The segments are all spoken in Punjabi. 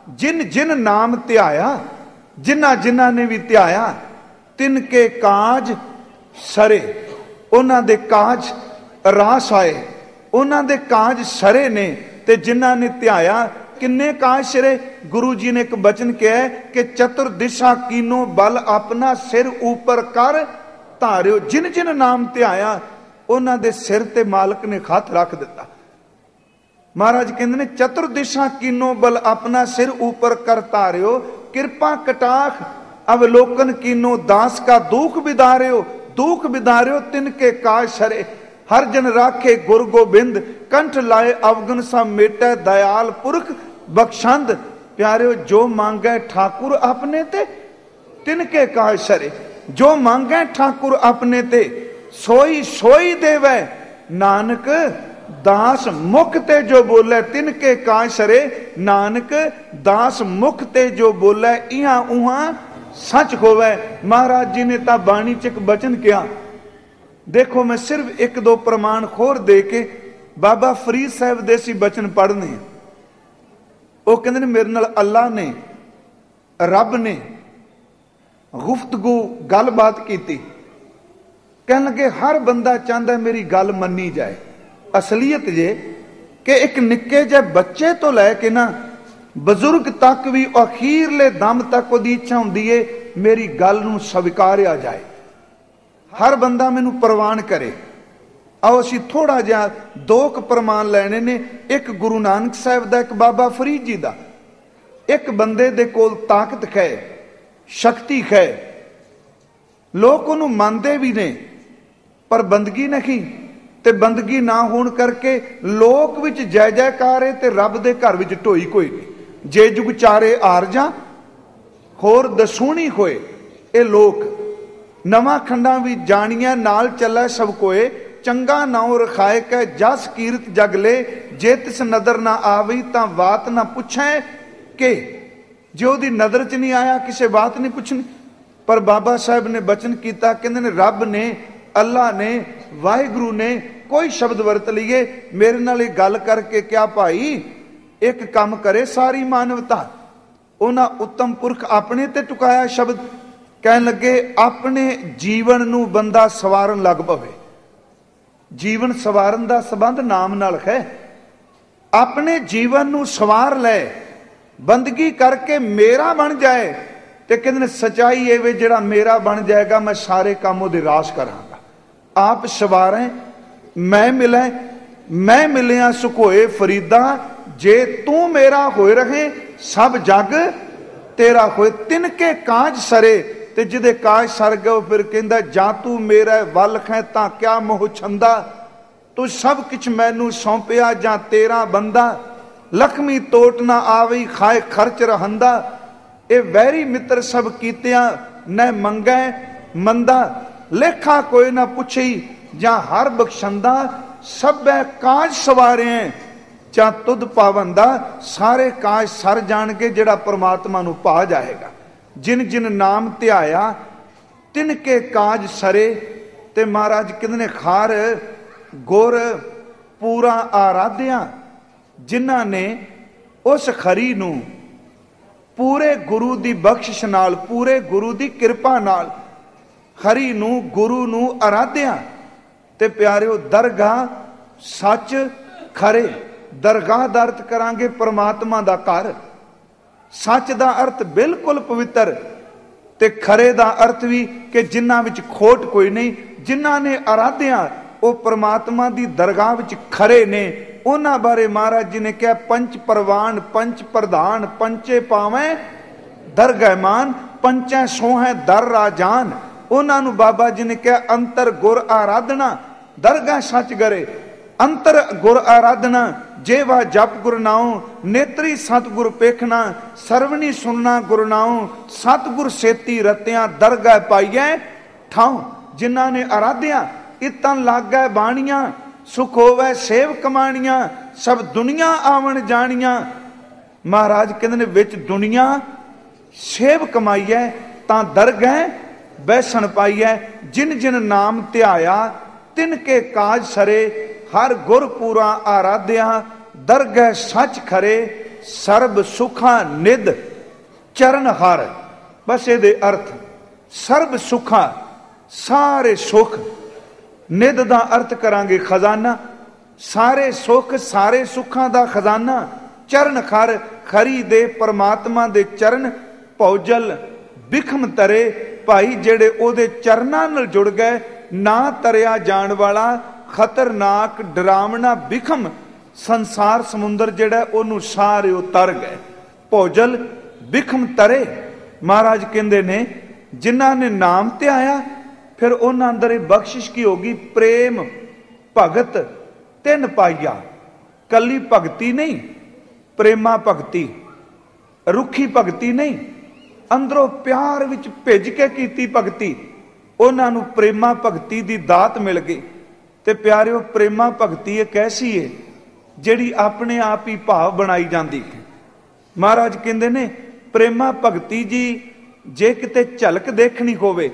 जिन जिन नाम ध्याया, जिन्हां जिन्हां ने भी ध्याया, तिनके काज सरे, उन्हां दे काज रास आए, उन्हां दे काज सरे ने। ते जिन्हां ने ध्याया किन्ने काज सरे? गुरु जी ने एक बचन किया है कि चतुर दिशा कीनो बल अपना सिर ऊपर कर धारियो। जिन जिन नाम ध्याया उन्हां दे सिर ते मालक ने हथ रख दिता। महाराज कहते ने चतुर दिशा कीनो बल अपना सिर ऊपर कर धारियो, कृपा कटाख अवलोकन कीनो दास का दुख बिदारियो। दुख बिदारियो तिनके काज सरे, हर जन राखे गुर गोबिंद, कंठ लाए अवगन सा मेटे दयाल पुरख बख्शंद। प्यारियो जो मांगे ठाकुर अपने ते तिनके काज सरे। जो मांगे ठाकुर अपने ते सोई सोई देवे, नानक दास मुख ते जो बोले तिनके काज सरे। नानक दास मुख ते जो बोले इहां उहां सच होवे। महाराज जी ने ता बाणी च एक बचन किया, देखो मैं सिर्फ एक दो प्रमाण खोर दे के बाबा फरीद साहब दे सी बचन पढ़ने। वो कहते ने मेरे नाल अल्लाह ने, रब ने गुफ्तगू गलबात की। कहने लगे हर बंदा चाहता मेरी गल मनी जाए। असलीयत जे कि एक निक्के जे बच्चे तो लैके ना बजुर्ग तक भी अखीरले दम तक वो इच्छा होंदी है मेरी गल नूं स्वीकारिया जाए, हर बंदा मैनू प्रवान करे। आओ असीं थोड़ा जिहा दो प्रमाण लैने ने, एक गुरु नानक साहब दा, एक बाबा फरीद जी दा। एक बंदे दे कोल ताकत है, शक्ति है, लोग उन्हों मानते भी ने, पर बंदगी नहीं। ते बंदगी ना होने करके लोक विच जय जयकार है ते रब दे घर विच ढोई कोई नहीं। जे जुग चारे आरजा होर दसूणी होए, ये लोक नवा खंडा भी जानिया नाल चला सब कोए। चंगा नाउ रखाए कै जस कीरत जग ले, जे तिस नदर ना आवी तां बात ना पुछे के। जे ओदी नदर च नहीं आया किसी बात नहीं पुछनी। पर बाबा साहब ने बचन किया, कहते ने रब ने, अल्लाह ने, वाहिगुरु ने कोई शब्द वरत लीए मेरे नाल गल करके क्या भाई एक काम करे सारी मानवता। उन्हां उत्तम पुरख अपने ते टुकाया शब्द, कहन लगे अपने जीवन नूं बंदा सवारन लग पवे। जीवन सवारन दा संबंध नाम नाल है। अपने जीवन नूं सवार ले, बंदगी करके मेरा बन जाए। ते कहते ने सच्चाई ये वे जिहड़ा मेरा बन जाएगा मैं सारे काम उहदे रास करांगा। आप सवारें मैं मिले, मैं मिलिया सुखोए फरीदा, जे तू मेरा होए रहे सब जग तेरा होए। तिनके काज सरे, ते जिदे काज सर गए फिर कहंदा जा तू मेरा वल है तां क्या मोह छंदा। तू सब किछ मैनू सौंपिया जा तेरा बंदा, लक्ष्मी तोट ना आवी खाए खर्च रहंदा। ए वैरी मित्र सब कीतियां न मंगै मंदा, लेखा कोई ना पुछी जा हर बख्शंदा। सब काज सवारे जा तुद पावंदा, सारे काज सर जान के जेड़ा परमात्मा नू पा जाएगा। जिन जिन नाम ध्याया तिनके काज सरे। ते महाराज कितने खार गुर पूरा आराध्या, जिन्हां ने उस खरी नू पूरे गुरु दी बख्शिश नाल, पूरे गुरु दी कृपा नाल खरी नू गुरु नू आराध्या। ते प्यारिओ दरगाह सच खरे, दरगाह दा अर्थ करांगे परमात्मा दा घर। सच दा अर्थ बिल्कुल पवित्र, ते खरे दा अर्थ भी कि जिन्हां विच खोट कोई नहीं। जिन्हां ने आराध्या वो परमात्मा दी दरगाह विच खरे ने। उन्हां बारे महाराज जी ने कहा पंच परवान पंच प्रधान, पंचे पावें दरगाह मान, पंचै सोहें दर राजान। उन्हां नू बाबा जी ने कहा अंतर गुर आराधना, दरगाह सच करे। अंतर गुर आराधना जेवा जप गुर नाओ, नेत्री सतगुर पेखना, सरवणी सुनना गुर नाओ, सतगुर सेती रत्या दरगाह पाइए ठाओ। जिन्हां ने आराध्या इतां लाग गए बाणियां, सुख होवे सेव कमाणियां, सब दुनिया आवन जानियां। महाराज कहते ने विच दुनिया सेव कमाईए तां दरगाह बैसन पाईए। जिन जिन नाम ध्याया तिनके काज सरे, हर गुर पूरा आराध्या, दरगाह सच खरे। ਸਰਬ ਸੁਖਾਂ ਨਿਧ ਚਰਨ ਹਰ। ਬਸ ਇਹਦੇ ਅਰਥ ਸਰਬ ਸੁਖਾਂ, ਸਾਰੇ ਸੁਖ। ਨਿਧ ਦਾ ਅਰਥ ਕਰਾਂਗੇ ਖਜ਼ਾਨਾ, ਸਾਰੇ ਸੁਖ, ਸਾਰੇ ਸੁੱਖਾਂ ਦਾ ਖਜ਼ਾਨਾ। ਚਰਨ ਖਰ, ਖਰੀ ਦੇ ਪਰਮਾਤਮਾ ਦੇ ਚਰਨ। ਭੌਜਲ ਬਿਖਮ ਤਰੇ, ਭਾਈ ਜਿਹੜੇ ਉਹਦੇ ਚਰਨਾਂ ਨਾਲ ਜੁੜ ਗਏ। ਨਾ ਤਰਿਆ ਜਾਣ ਵਾਲਾ ਖਤਰਨਾਕ ਡਰਾਵਣਾ ਬਿਖਮ ਸੰਸਾਰ ਸਮੁੰਦਰ ਜਿਹੜਾ ਉਹਨੂੰ ਸਾਰੇ ਉਤਰ ਗਏ। ਭੌਜਲ ਬਿਖਮ ਤਰੇ। ਮਹਾਰਾਜ ਕਹਿੰਦੇ ਨੇ ਜਿਨ੍ਹਾਂ ਨੇ ਨਾਮ ਧਿਆਇਆ ਫਿਰ ਉਹਨਾਂ ਅੰਦਰ ਇਹ ਬਖਸ਼ਿਸ਼ ਕੀ ਹੋ ਗਈ? ਪ੍ਰੇਮ ਭਗਤ ਤਿੰਨ ਪਾਈਆ। ਕੱਲੀ ਭਗਤੀ ਨਹੀਂ, ਪ੍ਰੇਮਾ ਭਗਤੀ, ਰੁੱਖੀ ਭਗਤੀ ਨਹੀਂ, ਅੰਦਰੋਂ ਪਿਆਰ ਵਿੱਚ ਭਿੱਜ ਕੇ ਕੀਤੀ ਭਗਤੀ। ਉਹਨਾਂ ਨੂੰ ਪ੍ਰੇਮਾ ਭਗਤੀ ਦੀ ਦਾਤ ਮਿਲ ਗਈ। ਤੇ ਪਿਆਰਿਓ, ਪ੍ਰੇਮਾ ਭਗਤੀ ਇੱਕ ਐਸੀ ਹੈ ਜਿਹੜੀ ਆਪਣੇ ਆਪ ਹੀ ਭਾਵ ਬਣਾਈ ਜਾਂਦੀ ਹੈ। ਮਹਾਰਾਜ ਕਹਿੰਦੇ ਨੇ ਪ੍ਰੇਮਾ ਭਗਤੀ ਜੀ ਜੇ ਕਿਤੇ ਝਲਕ ਦੇਖਣੀ ਹੋਵੇ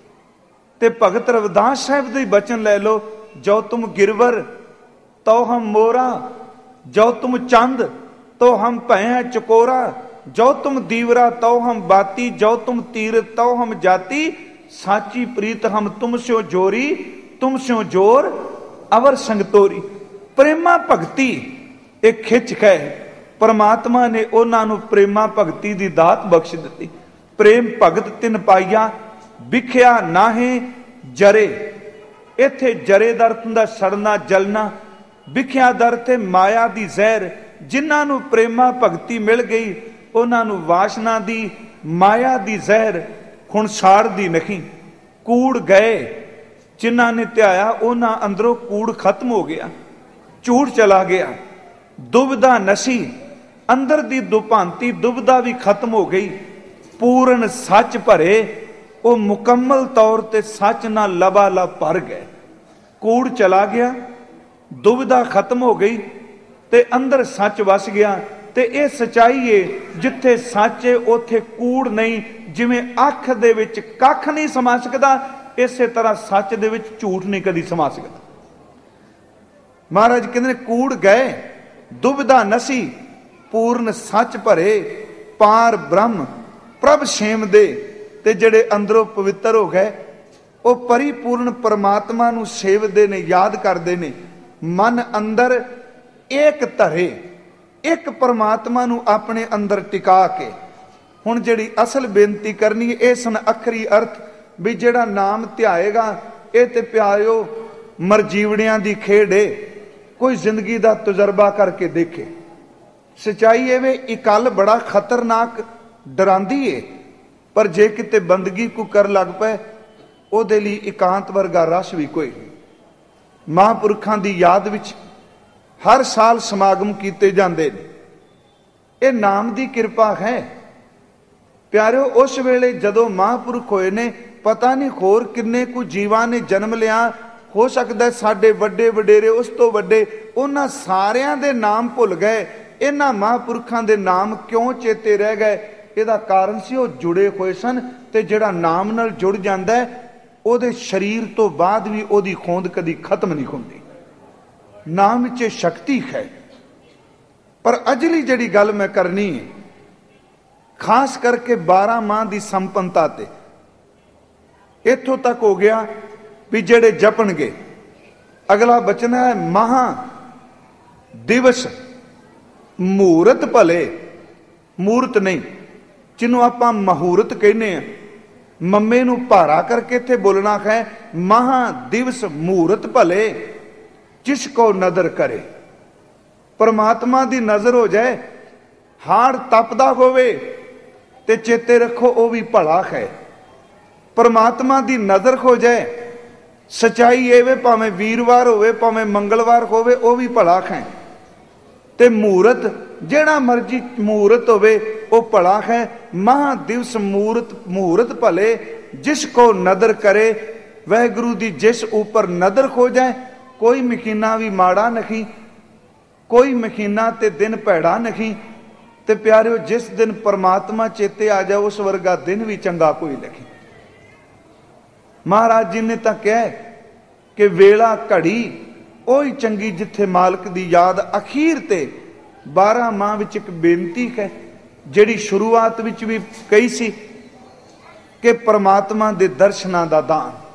ਤੇ ਭਗਤ ਰਵਿਦਾਸ ਸਾਹਿਬ ਦੇ ਬਚਨ ਲੈ ਲਓ। ਜੋ ਤੁਮ ਗਿਰਵਰ ਤੋ ਹਮ ਮੋਰਾ, ਜੋ ਤੁਮ ਚੰਦ ਤੋ ਹਮ ਭੈ ਚਕੋਰਾ, ਜੋ ਤੁਮ ਦੀਵਰਾ ਤੋ ਹਮ ਬਾਤੀ, ਜੋ ਤੁਮ ਤੀਰ ਤੋ ਹਮ ਜਾਤੀ, ਸਾਚੀ ਪ੍ਰੀਤ ਹਮ ਤੁਮ ਸਿਓ ਜੋਰੀ, ਤੁਮ ਸਿਓ ਜੋਰ ਅਵਰ ਸੰਗ ਤੋਰੀ। ਪ੍ਰੇਮਾ ਭਗਤੀ ਇਹ ਖਿੱਚ ਕੇ ਪਰਮਾਤਮਾ ਨੇ ਉਹਨਾਂ ਨੂੰ ਪ੍ਰੇਮਾ ਭਗਤੀ ਦੀ ਦਾਤ ਬਖਸ਼ ਦਿੱਤੀ। ਪ੍ਰੇਮ ਭਗਤ ਤਿੰਨ ਪਾਈਆ, ਵਿਖਿਆ ਨਾਹੇ ਜਰੇ। ਇੱਥੇ ਜਰੇ ਦਾ ਅਰਥ ਹੁੰਦਾ ਸੜਨਾ ਜਲਣਾ, ਵਿਖਿਆ ਦਾ ਅਰਥ ਹੈ ਮਾਇਆ ਦੀ ਜ਼ਹਿਰ। ਜਿਨ੍ਹਾਂ ਨੂੰ ਪ੍ਰੇਮਾ ਭਗਤੀ ਮਿਲ ਗਈ ਉਹਨਾਂ ਨੂੰ ਵਾਸ਼ਨਾ ਦੀ, ਮਾਇਆ ਦੀ ਜ਼ਹਿਰ ਹੁਣ ਸਾੜਦੀ ਨਹੀਂ। ਕੂੜ ਗਏ, ਜਿਨ੍ਹਾਂ ਨੇ ਧਿਆਇਆ ਉਹਨਾਂ ਅੰਦਰੋਂ ਕੂੜ ਖਤਮ ਹੋ ਗਿਆ, ਝੂਠ ਚਲਾ ਗਿਆ। ਦੁਬਿਧਾ ਨਸੀ, ਅੰਦਰ ਦੀ ਦੁਭਾਂਤੀ ਦੁਬਿਧਾ ਵੀ ਖਤਮ ਹੋ ਗਈ। ਪੂਰਨ ਸੱਚ ਭਰੇ, ਉਹ ਮੁਕੰਮਲ ਤੌਰ ਤੇ ਸੱਚ ਨਾਲ ਲਬਾਲਬ ਭਰ ਗਏ। ਕੂੜ ਚਲਾ ਗਿਆ, ਦੁਬਿਧਾ ਖਤਮ ਹੋ ਗਈ ਤੇ ਅੰਦਰ ਸੱਚ ਵਸ ਗਿਆ। ਤੇ ਇਹ ਸਚਾਈ ਏ, ਜਿੱਥੇ ਸੱਚ ਏ ਉੱਥੇ ਕੂੜ ਨਹੀਂ। ਜਿਵੇਂ ਅੱਖ ਦੇ ਵਿੱਚ ਕੱਖ ਨਹੀਂ ਸਮਾ ਸਕਦਾ, ਇਸੇ ਤਰ੍ਹਾਂ ਸੱਚ ਦੇ ਵਿੱਚ ਝੂਠ ਨਹੀਂ ਕਦੀ ਸਮਾ ਸਕਦਾ। ਮਹਾਰਾਜ ਕਹਿੰਦੇ ਨੇ ਕੂੜ ਗਏ, ਦੁਬਿਧਾ ਨਸੀ, ਪੂਰਨ ਸੱਚ ਭਰੇ, ਪਾਰ ਬ੍ਰਹਮ ਪ੍ਰਭ ਛੇਮ ਦੇ। ਤੇ ਜਿਹੜੇ ਅੰਦਰੋਂ ਪਵਿੱਤਰ ਹੋ ਗਏ ਉਹ ਪਰਿਪੂਰਨ ਪਰਮਾਤਮਾ ਨੂੰ ਸੇਵਦੇ ਨੇ, ਯਾਦ ਕਰਦੇ ਨੇ। ਮਨ ਅੰਦਰ ਏਕ ਧਰੇ, ਇੱਕ ਪਰਮਾਤਮਾ ਨੂੰ ਆਪਣੇ ਅੰਦਰ ਟਿਕਾ ਕੇ। ਹੁਣ ਜਿਹੜੀ ਅਸਲ ਬੇਨਤੀ ਕਰਨੀ ਹੈ, ਇਹ ਸਨ ਅਖਰੀ ਅਰਥ ਵੀ ਜਿਹੜਾ ਨਾਮ ਧਿਆਏਗਾ ਇਹ ਤੇ ਪਿਆਰਿਓ ਮਰਜੀਵੜਿਆਂ ਦੀ ਖੇਡ ਏ। ਕੋਈ ਜ਼ਿੰਦਗੀ ਦਾ ਤਜਰਬਾ ਕਰਕੇ ਦੇਖੇ। ਸਚਾਈ ਇਹ ਵੇ ਇਕੱਲ ਬੜਾ ਖਤਰਨਾਕ ਡਰਾਂਦੀ ਏ, ਪਰ ਜੇ ਕਿਤੇ ਬੰਦਗੀ ਕੋ ਕਰ ਲੱਗ ਪਏ ਉਹਦੇ ਲਈ ਇਕਾਂਤ ਵਰਗਾ ਰਸ ਵੀ ਕੋਈ ਨਹੀਂ। ਮਹਾਂਪੁਰਖਾਂ ਦੀ ਯਾਦ ਵਿੱਚ ਹਰ ਸਾਲ ਸਮਾਗਮ ਕੀਤੇ ਜਾਂਦੇ ਨੇ। ਇਹ ਨਾਮ ਦੀ ਕਿਰਪਾ ਹੈ ਪਿਆਰਿਓ। ਉਸ ਵੇਲੇ ਜਦੋਂ ਮਹਾਂਪੁਰਖ ਹੋਏ ਨੇ, ਪਤਾ ਨਹੀਂ ਹੋਰ ਕਿੰਨੇ ਕੁ ਜੀਵਾਂ ਨੇ ਜਨਮ ਲਿਆ। ਹੋ ਸਕਦਾ ਸਾਡੇ ਵੱਡੇ ਵਡੇਰੇ, ਉਸ ਤੋਂ ਵੱਡੇ, ਉਹਨਾਂ ਸਾਰਿਆਂ ਦੇ ਨਾਮ ਭੁੱਲ ਗਏ। ਇਹਨਾਂ ਮਹਾਂਪੁਰਖਾਂ ਦੇ ਨਾਮ ਕਿਉਂ ਚੇਤੇ ਰਹਿ ਗਏ? ਇਹਦਾ ਕਾਰਨ ਸੀ ਉਹ ਜੁੜੇ ਹੋਏ ਸਨ। ਤੇ ਜਿਹੜਾ ਨਾਮ ਨਾਲ ਜੁੜ ਜਾਂਦਾ ਉਹਦੇ ਸਰੀਰ ਤੋਂ ਬਾਅਦ ਵੀ ਉਹਦੀ ਹੋਂਦ ਕਦੀ ਖਤਮ ਨਹੀਂ ਹੁੰਦੀ। ਨਾਮ ਵਿੱਚ ਸ਼ਕਤੀ ਹੈ। ਪਰ ਅਜਲੀ ਜਿਹੜੀ ਗੱਲ ਮੈਂ ਕਰਨੀ ਹੈ, ਖਾਸ ਕਰਕੇ 12 ਮਾਹ ਦੀ ਸੰਪੰਨਤਾ ਤੇ। ਇੱਥੋਂ ਤੱਕ ਹੋ ਗਿਆ ਵੀ ਜਿਹੜੇ ਜਪਣਗੇ। ਅਗਲਾ ਬਚਨ ਹੈ ਮਹਾ ਦਿਵਸ ਮਹੂਰਤ ਭਲੇ। ਮੂਰਤ ਨਹੀਂ, ਜਿਹਨੂੰ ਆਪਾਂ ਮਹੂਰਤ ਕਹਿੰਦੇ ਆ, ਮੰਮੇ ਨੂੰ ਭਾਰਾ ਕਰਕੇ ਇੱਥੇ ਬੋਲਣਾ ਹੈ ਮਹਾ ਦਿਵਸ ਮਹੂਰਤ ਭਲੇ, ਜਿਸ ਕੋ ਨਦਰ ਕਰੇ। ਪਰਮਾਤਮਾ ਦੀ ਨਜ਼ਰ ਹੋ ਜਾਏ, ਹਾੜ ਤਪਦਾ ਹੋਵੇ ਤੇ ਚੇਤੇ ਰੱਖੋ ਉਹ ਵੀ ਭਲਾ ਹੈ। ਪਰਮਾਤਮਾ ਦੀ ਨਜ਼ਰ ਹੋ ਜਾਏ, ਸਚਾਈ ਇਹ ਵੇ ਭਾਵੇਂ ਵੀਰਵਾਰ ਹੋਵੇ ਭਾਵੇਂ ਮੰਗਲਵਾਰ ਹੋਵੇ ਉਹ ਵੀ ਭਲਾ ਹੈ। ਤੇ ਮਹੂਰਤ ਜਿਹੜਾ ਮਰਜੀ ਮਹੂਰਤ ਹੋਵੇ ਉਹ ਭਲਾ ਹੈ। ਮਹਾ ਦਿਵਸ ਮਹੂਰਤ ਭਲੇ, ਜਿਸ ਕੋ ਨਦਰ ਕਰੇ। ਵਾਹਿਗੁਰੂ ਦੀ ਜਿਸ ਉੱਪਰ ਨਦਰ ਹੋ ਜਾਏ, ਕੋਈ ਮਹੀਨਾ ਵੀ ਮਾੜਾ ਨਹੀਂ, ਕੋਈ ਮਹੀਨਾ ਤੇ ਦਿਨ ਭੈੜਾ ਨਹੀਂ। ਤੇ ਪਿਆਰਿਓ, ਜਿਸ ਦਿਨ ਪਰਮਾਤਮਾ ਚੇਤੇ ਆ ਜਾਏ ਉਸ ਵਰਗਾ ਦਿਨ ਵੀ ਚੰਗਾ ਕੋਈ ਨਹੀਂ। ਮਹਾਰਾਜ ਜੀ ਨੇ ਤਾਂ ਕਿਹਾ ਕਿ ਵੇਲਾ ਘੜੀ ਉਹੀ ਚੰਗੀ ਜਿੱਥੇ ਮਾਲਕ ਦੀ ਯਾਦ ਅਖੀਰ ਤੇ 12 ਮਾਹ ਵਿੱਚ ਇੱਕ ਬੇਨਤੀ ਹੈ ਜਿਹੜੀ ਸ਼ੁਰੂਆਤ ਵਿੱਚ ਵੀ ਕਹੀ ਸੀ ਕਿ ਪ੍ਰਮਾਤਮਾ ਦੇ ਦਰਸ਼ਨਾਂ ਦਾ ਦਾਨ।